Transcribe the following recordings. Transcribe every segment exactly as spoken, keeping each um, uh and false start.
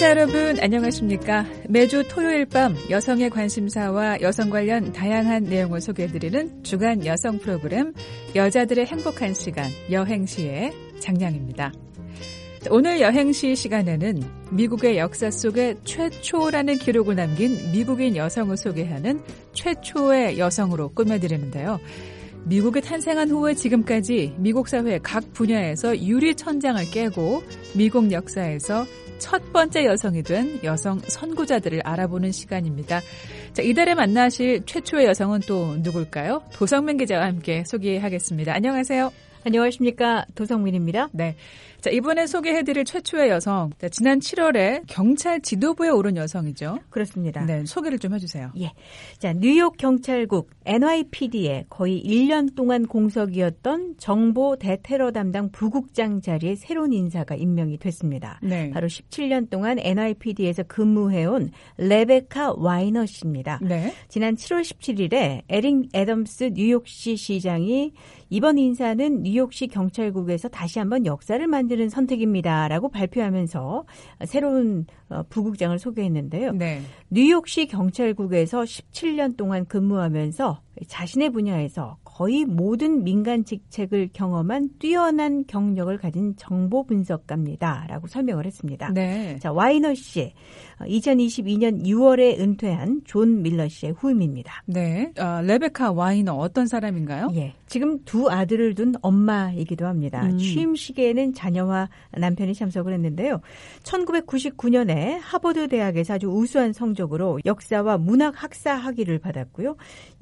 청취자 여러분 안녕하십니까? 매주 토요일 밤 여성의 관심사와 여성 관련 다양한 내용을 소개해드리는 주간 여성 프로그램 여자들의 행복한 시간 여행시의 장량입니다. 오늘 여행시 시간에는 미국의 역사 속에 최초라는 기록을 남긴 미국인 여성을 소개하는 최초의 여성으로 꾸며드리는데요. 미국이 탄생한 후에 지금까지 미국 사회 각 분야에서 유리천장을 깨고 미국 역사에서 첫 번째 여성이 된 여성 선구자들을 알아보는 시간입니다. 자, 이달에 만나실 최초의 여성은 또 누굴까요? 도성민 기자와 함께 소개하겠습니다. 안녕하세요. 안녕하십니까. 도성민입니다. 네. 자, 이번에 소개해드릴 최초의 여성. 자, 지난 칠월에 경찰 지도부에 오른 여성이죠. 그렇습니다. 네, 소개를 좀 해주세요. 예. 자, 뉴욕 경찰국 엔와이피디에 거의 일 년 동안 공석이었던 정보 대테러 담당 부국장 자리에 새로운 인사가 임명이 됐습니다. 네. 바로 십칠 년 동안 엔와이피디에서 근무해온 레베카 와이너 씨입니다. 네. 지난 칠월 십칠일에 에릭 애덤스 뉴욕시 시장이 이번 인사는 뉴욕시 경찰국에서 다시 한번 역사를 만드는 선택입니다라고 발표하면서 새로운 부국장을 소개했는데요. 네. 뉴욕시 경찰국에서 십칠 년 동안 근무하면서 자신의 분야에서 거의 모든 민간 직책을 경험한 뛰어난 경력을 가진 정보 분석가입니다라고 설명을 했습니다. 네. 자, 와이너 씨, 이천이십이년 유월에 은퇴한 존 밀러 씨의 후임입니다. 네. 어, 레베카 와이너 어떤 사람인가요? 예. 지금 두 아들을 둔 엄마이기도 합니다. 음. 취임식에는 자녀와 남편이 참석을 했는데요. 천구백구십구년에 하버드 대학에서 아주 우수한 성적으로 역사와 문학 학사 학위를 받았고요.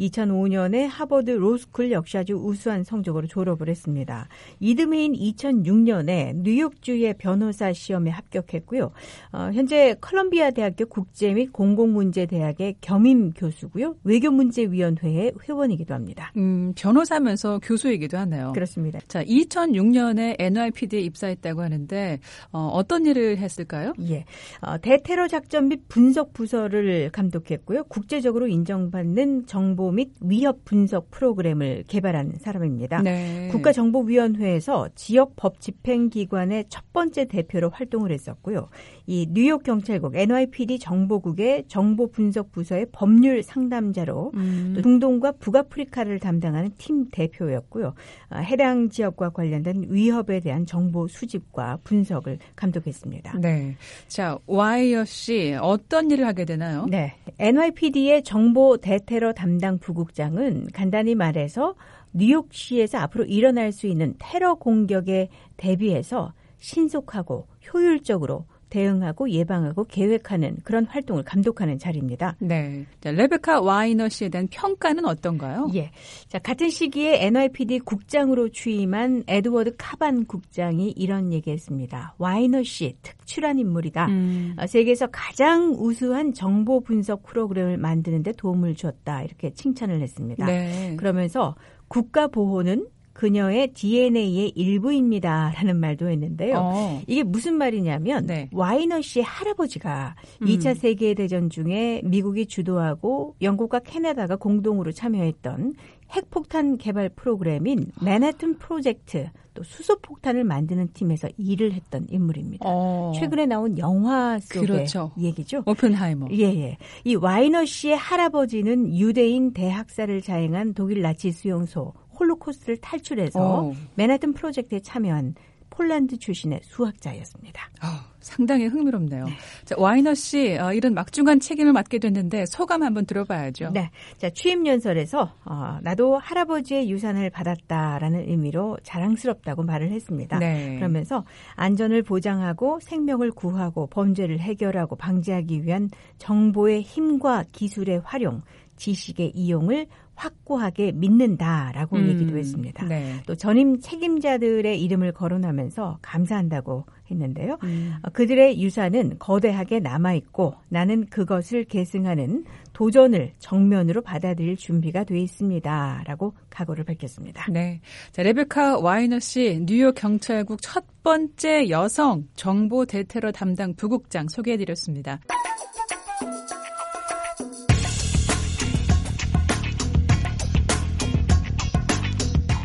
이천오년에 하버드 로스쿨 역시 아주 우수한 성적으로 졸업을 했습니다. 이듬해인 이천육년에 뉴욕주의 변호사 시험에 합격했고요. 어, 현재 컬럼비아 대학교 국제 및 공공문제대학의 겸임 교수고요. 외교문제위원회의 회원이기도 합니다. 음, 변호사면서 교수이기도 하네요. 그렇습니다. 자, 이천육년에 엔와이피디에 입사했다고 하는데 어, 어떤 일을 했을까요? 예, 어, 대테러 작전 및 분석 부서를 감독했고요. 국제적으로 인정받는 정보 및 위협 분석 프로그램을 개발한 사람입니다. 네. 국가정보위원회에서 지역 법 집행기관의 첫 번째 대표로 활동을 했었고요. 이 뉴욕 경찰국 엔와이피디 정보국의 정보 분석 부서의 법률 상담자로 음. 또 중동과 북아프리카를 담당하는 팀 대표였고요. 해당 지역과 관련된 위협에 대한 정보 수집과 분석을 감독했습니다. 네. 자, 와이어 씨 어떤 일을 하게 되나요? 네. 엔와이피디의 정보 대테러 담당 부국장은 간단히 말해서 뉴욕시에서 앞으로 일어날 수 있는 테러 공격에 대비해서 신속하고 효율적으로 대응하고 예방하고 계획하는 그런 활동을 감독하는 자리입니다. 네. 자, 레베카 와이너 씨에 대한 평가는 어떤가요? 예. 자, 같은 시기에 엔와이피디 국장으로 취임한 에드워드 카반 국장이 이런 얘기했습니다. 와이너 씨 특출한 인물이다. 음. 세계에서 가장 우수한 정보 분석 프로그램을 만드는 데 도움을 줬다. 이렇게 칭찬을 했습니다. 네. 그러면서 국가 보호는 그녀의 디엔에이의 일부입니다라는 말도 했는데요. 어. 이게 무슨 말이냐면 네. 와이너 씨의 할아버지가 음. 이차 세계대전 중에 미국이 주도하고 영국과 캐나다가 공동으로 참여했던 핵폭탄 개발 프로그램인 맨해튼 프로젝트 또 수소폭탄을 만드는 팀에서 일을 했던 인물입니다. 어. 최근에 나온 영화 속의 그렇죠. 얘기죠. 오펜하이머. 예예. 이 와이너 씨의 할아버지는 유대인 대학살을 자행한 독일 나치 수용소 홀로코스트를 탈출해서 오. 맨해튼 프로젝트에 참여한 폴란드 출신의 수학자였습니다. 어, 상당히 흥미롭네요. 네. 자, 와이너 씨 어, 이런 막중한 책임을 맡게 됐는데 소감 한번 들어봐야죠. 네, 자 취임 연설에서 어, 나도 할아버지의 유산을 받았다라는 의미로 자랑스럽다고 말을 했습니다. 네. 그러면서 안전을 보장하고 생명을 구하고 범죄를 해결하고 방지하기 위한 정보의 힘과 기술의 활용, 지식의 이용을 확고하게 믿는다라고 음, 얘기도 했습니다. 네. 또 전임 책임자들의 이름을 거론하면서 감사한다고 했는데요. 음. 그들의 유산은 거대하게 남아있고 나는 그것을 계승하는 도전을 정면으로 받아들일 준비가 돼 있습니다라고 각오를 밝혔습니다. 네, 자, 레베카 와이너 씨 뉴욕 경찰국 첫 번째 여성 정보 대테러 담당 부국장 소개해드렸습니다.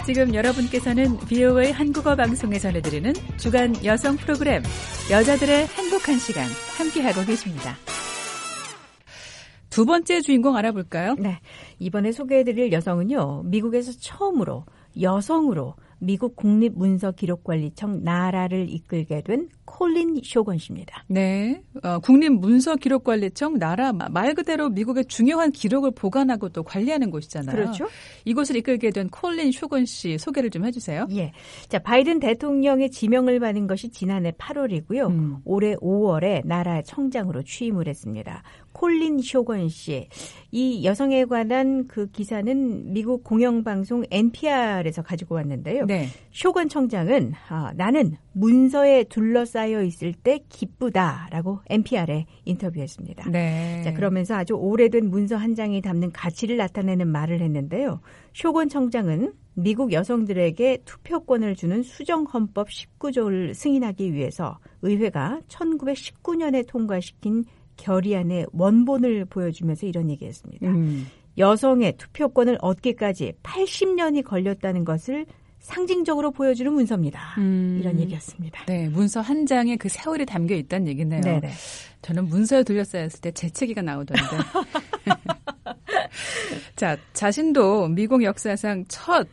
지금 여러분께서는 비오에이 한국어 방송에 전해드리는 주간 여성 프로그램 여자들의 행복한 시간 함께하고 계십니다. 두 번째 주인공 알아볼까요? 네, 이번에 소개해드릴 여성은요. 미국에서 처음으로 여성으로 미국 국립문서기록관리청 나라를 이끌게 된 콜린 쇼건 씨입니다. 네, 어, 국립문서기록관리청 나라 말 그대로 미국의 중요한 기록을 보관하고 또 관리하는 곳이잖아요. 그렇죠. 이곳을 이끌게 된 콜린 쇼건 씨 소개를 좀 해주세요. 예, 자 바이든 대통령의 지명을 받은 것이 지난해 팔월이고요. 음. 올해 오월에 나라 청장으로 취임을 했습니다. 콜린 쇼건 씨, 이 여성에 관한 그 기사는 미국 공영방송 엔피알에서 가지고 왔는데요. 네. 쇼건 청장은 아, 나는 문서에 둘러싸여 있을 때 기쁘다라고 엔피알에 인터뷰했습니다. 네. 자, 그러면서 아주 오래된 문서 한 장이 담는 가치를 나타내는 말을 했는데요. 쇼건 청장은 미국 여성들에게 투표권을 주는 수정헌법 십구 조를 승인하기 위해서 의회가 천구백십구 년에 통과시킨 결의안의 원본을 보여주면서 이런 얘기했습니다. 음. 여성의 투표권을 얻기까지 팔십 년이 걸렸다는 것을 상징적으로 보여주는 문서입니다. 음. 이런 얘기였습니다. 네, 문서 한 장에 그 세월이 담겨 있다는 얘기네요. 네네. 저는 문서에 둘러싸였을 때 재채기가 나오던데. 자, 자신도 미국 역사상 첫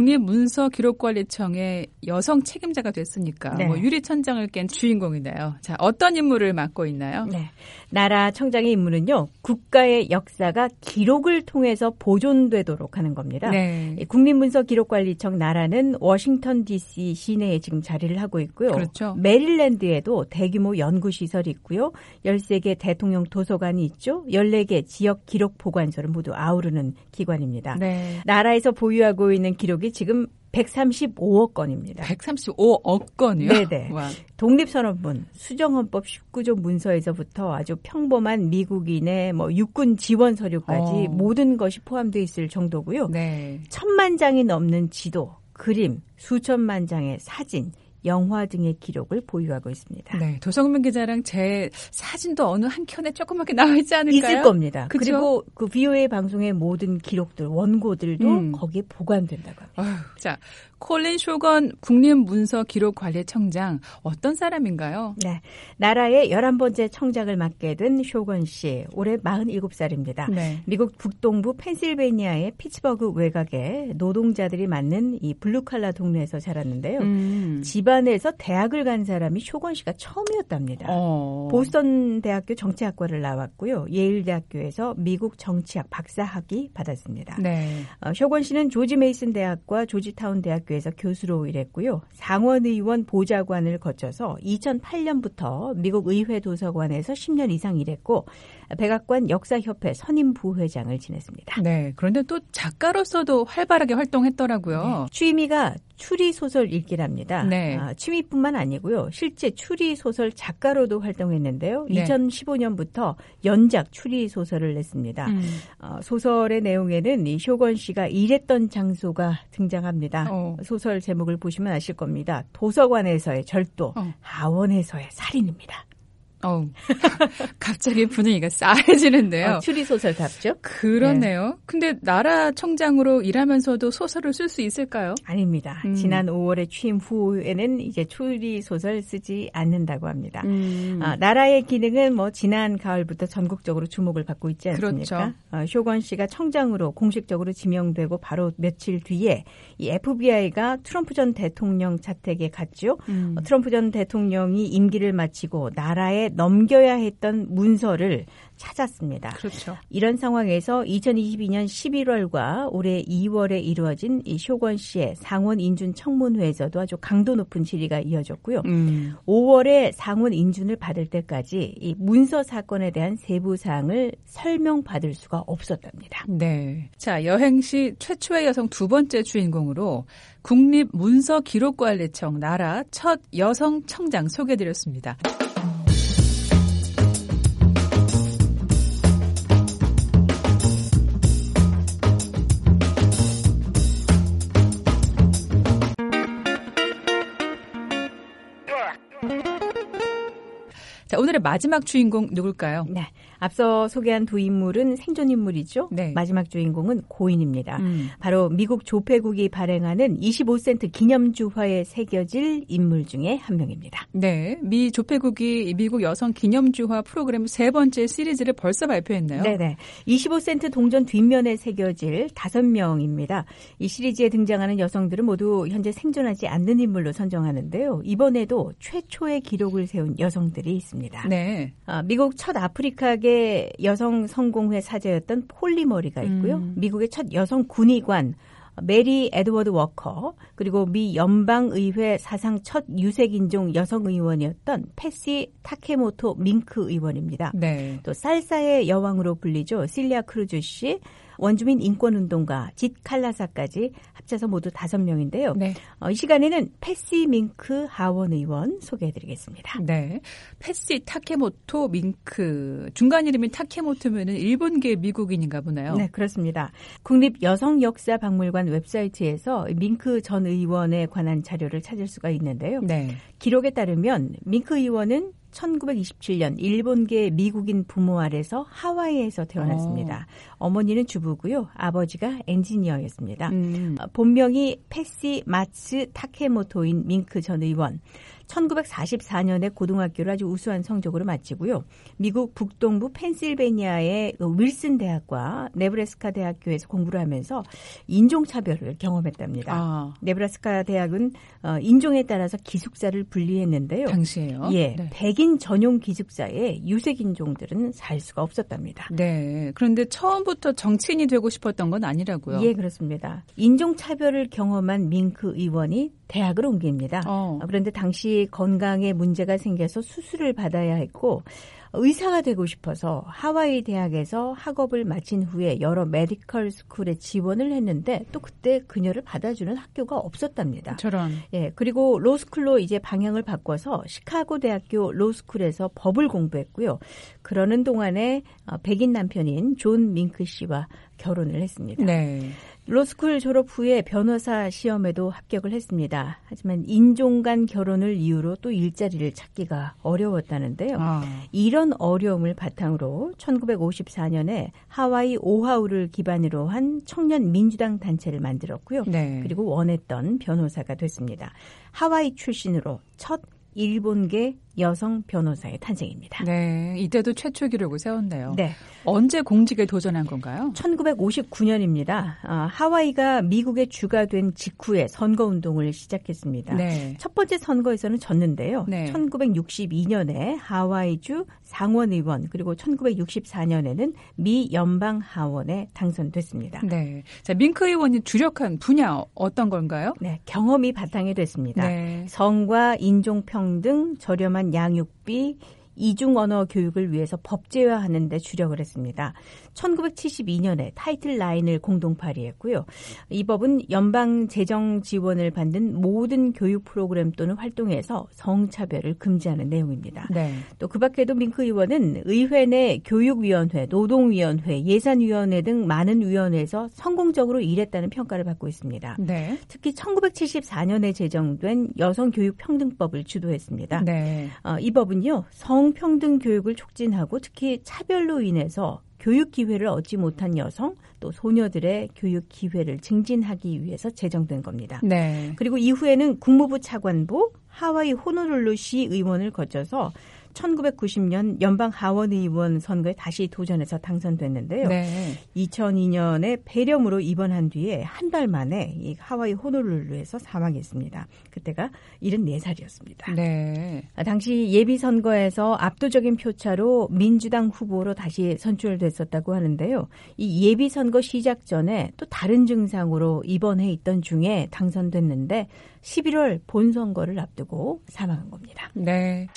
국립문서기록관리청의 여성 책임자가 됐으니까 네. 뭐 유리천장을 깬 주인공이네요. 자, 어떤 임무를 맡고 있나요? 네. 나라 청장의 임무는요. 국가의 역사가 기록을 통해서 보존되도록 하는 겁니다. 네. 국립문서기록관리청 나라는 워싱턴 디씨 시내에 지금 자리를 하고 있고요. 그렇죠. 메릴랜드에도 대규모 연구시설이 있고요. 열세 개 대통령 도서관이 있죠. 열네 개 지역 기록 보관소를 모두 아우르는 기관입니다. 네. 나라에서 보유하고 있는 기록이 지금 백삼십오억 건입니다. 백삼십오억 건이요? 네네. 와. 독립선언문, 수정헌법 십구 조 문서에서부터 아주 평범한 미국인의 뭐 육군 지원 서류까지 어. 모든 것이 포함되어 있을 정도고요. 네. 천만 장이 넘는 지도, 그림, 수천만 장의 사진, 영화 등의 기록을 보유하고 있습니다. 네, 도성민 기자랑 제 사진도 어느 한 켠에 조그맣게 나와 있지 않을까요? 있을 겁니다. 그쵸? 그리고 그 비오에이 방송의 모든 기록들, 원고들도 음. 거기에 보관된다고 합니다. 어휴, 자, 콜린 쇼건 국립문서기록관리청장 어떤 사람인가요? 네, 나라의 열한 번째 청장을 맡게 된 쇼건 씨, 올해 마흔일곱 살입니다. 네. 미국 북동부 펜실베니아의 피츠버그 외곽에 노동자들이 많은 이 블루칼라 동네에서 자랐는데요. 음. 집안에서 대학을 간 사람이 쇼건 씨가 처음이었답니다. 어. 보스턴 대학교 정치학과를 나왔고요. 예일 대학교에서 미국 정치학 박사학위 받았습니다. 네. 어, 쇼건 씨는 조지 메이슨 대학과 조지타운 대학교에서 교수로 일했고요. 상원의원 보좌관을 거쳐서 이천팔 년부터 미국 의회 도서관에서 십 년 이상 일했고 백악관 역사협회 선임 부회장을 지냈습니다. 네. 그런데 또 작가로서도 활발하게 활동했더라고요. 네. 취미가 추리소설 읽기랍니다. 네. 아, 취미뿐만 아니고요. 실제 추리소설 작가로도 활동했는데요. 네. 이천십오 년부터 연작 추리소설을 냈습니다. 음. 어, 소설의 내용에는 이 쇼건 씨가 일했던 장소가 등장합니다. 어. 소설 제목을 보시면 아실 겁니다. 도서관에서의 절도, 어. 하원에서의 살인입니다. 어, 갑자기 분위기가 싸해지는데요. 어, 추리소설답죠? 그렇네요. 네. 근데 나라 청장으로 일하면서도 소설을 쓸 수 있을까요? 아닙니다. 음. 지난 오월에 취임 후에는 이제 추리소설 쓰지 않는다고 합니다. 음. 아, 나라의 기능은 뭐 지난 가을부터 전국적으로 주목을 받고 있지 않습니까? 그렇죠. 어, 쇼건 씨가 청장으로 공식적으로 지명되고 바로 며칠 뒤에 이 에프비아이가 트럼프 전 대통령 자택에 갔죠. 음. 어, 트럼프 전 대통령이 임기를 마치고 나라에 넘겨야 했던 문서를 찾았습니다. 그렇죠. 이런 상황에서 이천이십이 년 십일월과 올해 이월에 이루어진 이 쇼건 씨의 상원 인준 청문회에서도 아주 강도 높은 질의가 이어졌고요. 음. 오월에 상원 인준을 받을 때까지 이 문서 사건에 대한 세부 사항을 설명받을 수가 없었답니다. 네. 자, 여행시 최초의 여성 두 번째 주인공으로 국립문서기록관리청 나라 첫 여성 청장 소개해드렸습니다. 자, 자, 오늘의 마지막 주인공 누굴까요? 네. 앞서 소개한 두 인물은 생존 인물이죠. 네. 마지막 주인공은 고인입니다. 음. 바로 미국 조폐국이 발행하는 이십오 센트 기념주화에 새겨질 인물 중에 한 명입니다. 네. 미 조폐국이 미국 여성 기념주화 프로그램 세 번째 시리즈를 벌써 발표했네요. 네네. 이십오 센트 동전 뒷면에 새겨질 다섯 명입니다. 이 시리즈에 등장하는 여성들은 모두 현재 생존하지 않는 인물로 선정하는데요. 이번에도 최초의 기록을 세운 여성들이 있습니다. 네. 아, 미국 첫 아프리카계 여성 성공회 사제였던 폴리 머리가 있고요. 음. 미국의 첫 여성 군의관 메리 에드워드 워커, 그리고 미 연방의회 사상 첫 유색인종 여성 의원이었던 패시 타케모토 밍크 의원입니다. 네. 또 살사의 여왕으로 불리죠. 실리아 크루즈 씨, 원주민 인권운동가 짓 칼라사까지 합쳐서 모두 다섯 명인데요. 네. 어, 이 시간에는 패시 밍크 하원 의원 소개해드리겠습니다. 네. 패시 타케모토 밍크. 중간 이름이 타케모토면은 일본계 미국인인가 보네요. 네, 그렇습니다. 국립여성역사박물관 웹사이트에서 밍크 전 의원에 관한 자료를 찾을 수가 있는데요. 네. 기록에 따르면 밍크 의원은 천구백이십칠 년 일본계 미국인 부모 아래서 하와이에서 태어났습니다. 오. 어머니는 주부고요. 아버지가 엔지니어였습니다. 음. 본명이 패시 마츠 타케모토인 밍크 전 의원. 천구백사십사 년에 고등학교를 아주 우수한 성적으로 마치고요. 미국 북동부 펜실베니아의 윌슨 대학과 네브래스카 대학교에서 공부를 하면서 인종차별을 경험했답니다. 아. 네브래스카 대학은 인종에 따라서 기숙사를 분리했는데요. 당시에요? 예, 네. 백인 전용 기숙사에 유색인종들은 살 수가 없었답니다. 네. 그런데 처음부터 정치인이 되고 싶었던 건 아니라고요? 예, 그렇습니다. 인종차별을 경험한 밍크 의원이 대학을 옮깁니다. 어. 그런데 당시 건강에 문제가 생겨서 수술을 받아야 했고 의사가 되고 싶어서 하와이 대학에서 학업을 마친 후에 여러 메디컬 스쿨에 지원을 했는데 또 그때 그녀를 받아주는 학교가 없었답니다. 저런. 예, 그리고 로스쿨로 이제 방향을 바꿔서 시카고 대학교 로스쿨에서 법을 공부했고요. 그러는 동안에 백인 남편인 존 밍크 씨와 결혼을 했습니다. 네. 로스쿨 졸업 후에 변호사 시험에도 합격을 했습니다. 하지만 인종 간 결혼을 이유로 또 일자리를 찾기가 어려웠다는데요. 아. 이런 어려움을 바탕으로 천구백오십사 년에 하와이 오하우를 기반으로 한 청년 민주당 단체를 만들었고요. 네. 그리고 원했던 변호사가 됐습니다. 하와이 출신으로 첫 일본계 여성 변호사의 탄생입니다. 네, 이때도 최초 기록을 세웠네요. 네. 언제 공직에 도전한 건가요? 천구백오십구 년입니다. 아, 하와이가 미국의 주가 된 직후에 선거운동을 시작했습니다. 네. 첫 번째 선거에서는 졌는데요. 네. 천구백육십이 년에 하와이주 상원의원 그리고 천구백육십사 년에는 미 연방하원에 당선됐습니다. 네. 자, 밍크 의원이 주력한 분야 어떤 건가요? 네, 경험이 바탕이 됐습니다. 네. 성과 인종평등, 저렴한 양육비, 이중 언어 교육을 위해서 법제화하는 데 주력을 했습니다. 천구백칠십이 년에 타이틀 나인을 공동 발의했고요. 이 법은 연방 재정 지원을 받는 모든 교육 프로그램 또는 활동에서 성차별을 금지하는 내용입니다. 네. 또 그 밖에도 밍크 의원은 의회 내 교육위원회, 노동위원회, 예산위원회 등 많은 위원회에서 성공적으로 일했다는 평가를 받고 있습니다. 네. 특히 천구백칠십사 년에 제정된 여성교육평등법을 주도했습니다. 네. 어, 이 법은요. 성 평등 교육을 촉진하고 특히 차별로 인해서 교육 기회를 얻지 못한 여성 또 소녀들의 교육 기회를 증진하기 위해서 제정된 겁니다. 네. 그리고 이후에는 국무부 차관보, 하와이 호놀룰루시 의원을 거쳐서 천구백구십 년 연방 하원 의원 선거에 다시 도전해서 당선됐는데요. 네. 이천이 년에 폐렴으로 입원한 뒤에 한 달 만에 이 하와이 호놀룰루에서 사망했습니다. 그때가 칠십사 살이었습니다. 네. 당시 예비 선거에서 압도적인 표차로 민주당 후보로 다시 선출됐었다고 하는데요. 이 예비 선거 시작 전에 또 다른 증상으로 입원해 있던 중에 당선됐는데 십일월 본선거를 앞두고 사망한 겁니다. 네.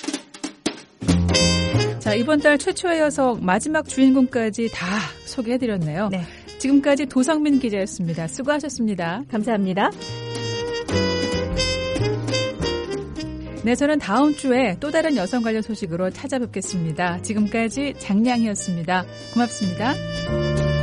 자, 이번 달 최초의 여성 마지막 주인공까지 다 소개해드렸네요. 네. 지금까지 도성민 기자였습니다. 수고하셨습니다. 감사합니다. 네, 저는 다음 주에 또 다른 여성 관련 소식으로 찾아뵙겠습니다. 지금까지 장량이었습니다. 고맙습니다.